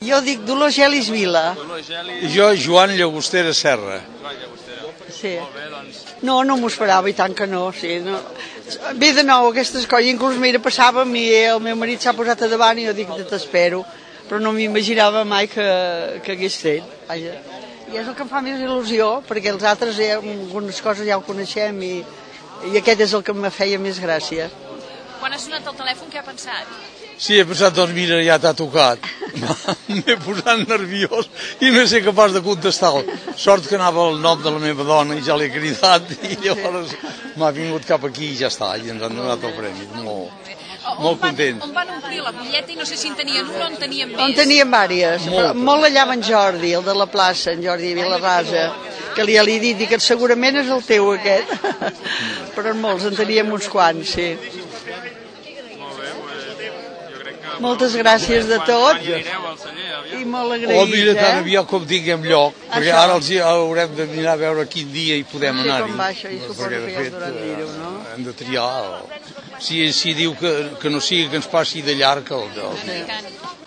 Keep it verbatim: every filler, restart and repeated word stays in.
Jo dic Dolors Gelis Vila. I jo, Joan Llagostera Serra. Sí. No, no m'ho esperava, i tant que no, sí. No. Ve de nou aquestes coses, inclús mira, passàvem i el meu marit s'ha posat a davant i jo dic, t'espero, però no m'imaginava mai que, que hagués fet. Vaja. I és el que em fa més il·lusió, perquè els altres, ja, algunes coses ja ho coneixem i, i aquest és el que em feia més gràcia. Quan ha sonat el telèfon, què ha pensat? Sí, he pensat, doncs mira, ja t'ha tocat. M'he posat nerviós i no sé capaç de contestar. Sort que anava el nom de la meva dona i ja l'he cridat i llavors m'ha vingut cap aquí i ja està, i ens han donat el premi. Molt, molt contents. On van omplir la butlleta i no sé si en tenien una o en tenien més? En tenien vàries. Molt. Molt allà en Jordi, el de la plaça, en Jordi Vilarrasa, que li, ja li he dit que segurament és el teu aquest. Però en molts, en teníem uns quants, sí. Moltes gràcies de tot i molt agraïts. O mira, tan aviat com tinguem lloc, perquè ara els haurem de mirar a veure quin dia hi podem anar-hi. Com va això, i suposo que ja us hauran dir-ho, no? Hem de triar. Si, si diu que, que no sigui que ens passi de llarg el... el...